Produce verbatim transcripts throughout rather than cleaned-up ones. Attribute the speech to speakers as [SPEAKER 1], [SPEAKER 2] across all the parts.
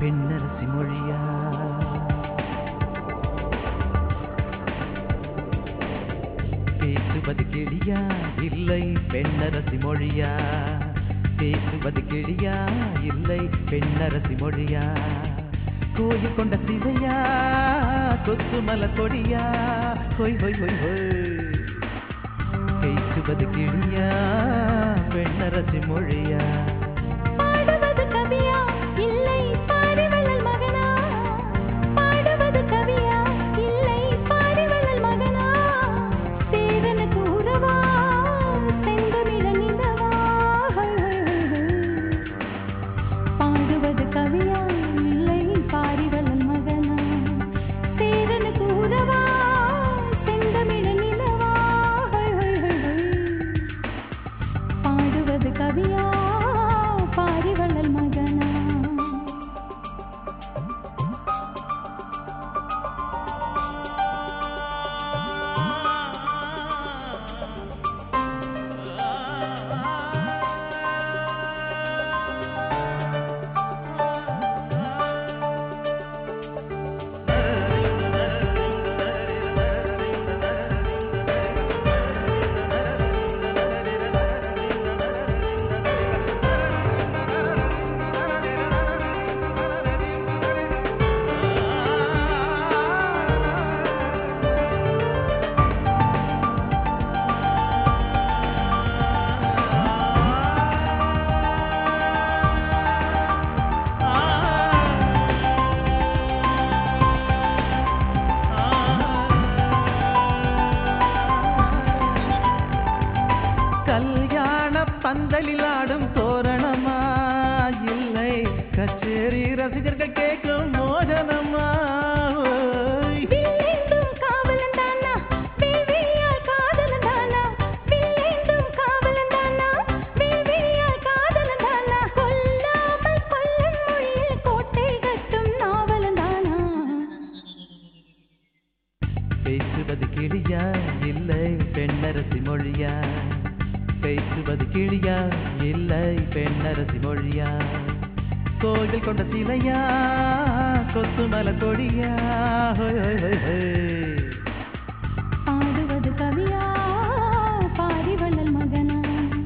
[SPEAKER 1] பெண்ணரசி மொழியா? பேசுவது கிளியா இல்லை பெண்ணரசி மொழியா? பேசுவது கிளியா இல்லை பெண்ணரசி மொழியா? கோயில் கொண்ட சிலையா கொத்துமல கொடியா? ஹொய் ஹொய் ஹொய் ஹொய். பேசுவது கிளியா பெண்ணரசி மொழியா?
[SPEAKER 2] பாடுவது கவியா இல்லை பாரிவள்ளல் மகனா? பாடுவது கவியா இல்லை பாரிவள்ளல் மகனா? சேரனுக்கு உறவா செந்தமிழ நிலவா? பாடுவது கவியா இல்லை பாரிவள்ளல் மகனா? சேரனுக்கு உறவா செந்தமிழ நிலவா? பாடுவது கவியா பாரிவள்ளல் மகனா?
[SPEAKER 1] கல்யாண பந்தலில் ஆடும் தோரணமா இல்லை கச்சேரி ரசிகர்கள் கேட்கும் மோகனமா?
[SPEAKER 2] வில்லேந்தும் காவலன் தானா வில்விழியால் காதலன் தானா? வில்லேந்தும் காவலன் தானா வில்விழியால் காதலன் தானா? கொல்லாமல் கொல்லும் மொழியில் கோட்டை கட்டும் நாவலன் தானா?
[SPEAKER 1] பேசுவது கிளியா இல்லை பெண்ணரசி மொழியா? பேசுவது கிளியா இல்லை பெண்ணரசி மொழியா? கோயில் கொண்ட சிலையா கொத்துமல கொடியா? ஹொய் ஹொய் ஹொய் ஹொய்.
[SPEAKER 2] பாடுவது கவியா பாரிவள்ளல் மகனா?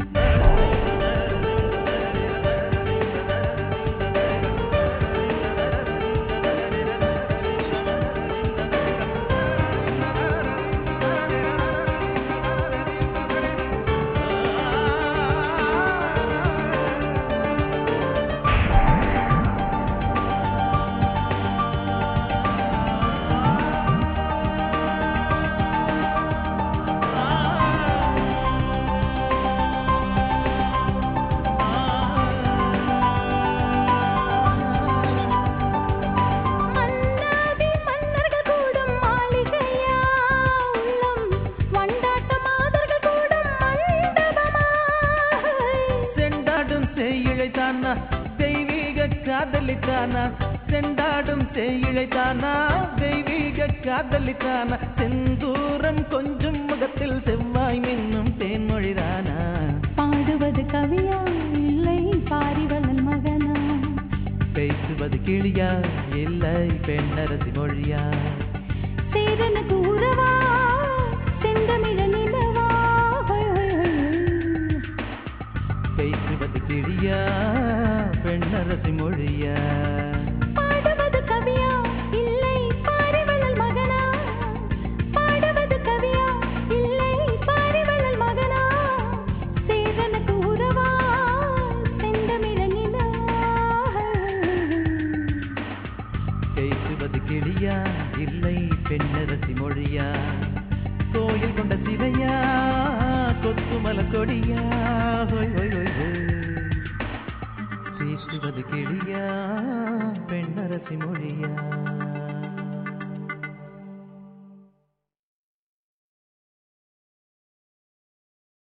[SPEAKER 2] மன்னாதி மன்னர்கள் கூடும் மாளிகையா? உள்ளம் வண்டாட்ட மாதர்கள் கூடும் மண்டபமா?
[SPEAKER 1] செண்டாடும் செய்யிழைத்தானா தெய்வீக காதலித்தானா? செண்டாடும் செய்யிழைத்தானா தெய்வீக காதலித்தானா? செந்தூரம் கொஞ்சம் முகத்தில் செவ்வாய் மின்னும் தேன்மொழிதானா?
[SPEAKER 2] பாடுவது கவியா இல்லை பாரிவள்ளல் மகனா?
[SPEAKER 1] பேசுவது கிளியா இல்லை பெண்ணரசி மொழியா?
[SPEAKER 2] சேரனுக்கு உறவா செந்தமிழ நிலவா? ஹொய் ஹொய் ஹொய்.
[SPEAKER 1] பேசுவது கிளியா பெண்ணரசி மொழியா?
[SPEAKER 2] பாடுவது கவியா இல்லை பாரிவள்ளல் மகனா? பாடுவது கவியா இல்லை பாரிவள்ளல் மகனா? சேரனுக்கு உறவா செந்தமிழ நிலவா?
[SPEAKER 1] பேசுவது கிளியா இல்லை பெண்ணரசி மொழியா? கோயில் கொண்ட சிலையா கொத்துமல கொடியா? ஹொய் ஹொய் ஹொய் ஹொய். பேசுவது கிளியா பெண்ணரசி மொழியா?